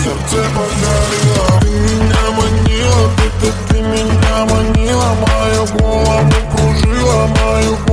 сердце подарила. Ты меня манила, ты меня манила, мою голову кружила, мою голову